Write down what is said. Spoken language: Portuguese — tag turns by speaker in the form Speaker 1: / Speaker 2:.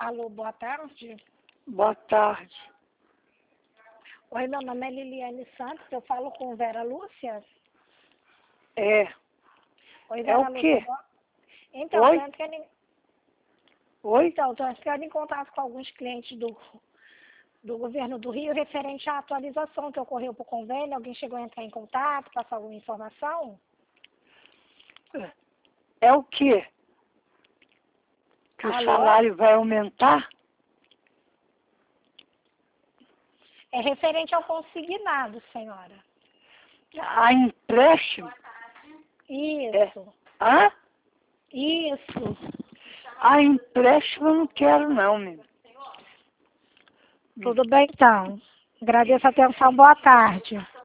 Speaker 1: Alô, boa tarde.
Speaker 2: Boa tarde.
Speaker 1: Oi, meu nome é Liliane Santos, eu falo com Vera Lúcia.
Speaker 2: É.
Speaker 1: Oi,
Speaker 2: É
Speaker 1: Vera
Speaker 2: o
Speaker 1: Lúcia.
Speaker 2: quê?
Speaker 1: Então,
Speaker 2: Oi? Oi?
Speaker 1: estou entrando em contato com alguns clientes do governo do Rio referente à atualização que ocorreu para o convênio. Alguém chegou a entrar em contato, passar alguma informação?
Speaker 2: É o quê? Que o
Speaker 1: Alô?
Speaker 2: salário vai aumentar?
Speaker 1: É referente ao consignado, senhora.
Speaker 2: A empréstimo?
Speaker 1: Isso,
Speaker 2: Hã?
Speaker 1: isso.
Speaker 2: A empréstimo eu não quero não, menino.
Speaker 1: Tudo bem, então. Agradeço a atenção. Boa tarde.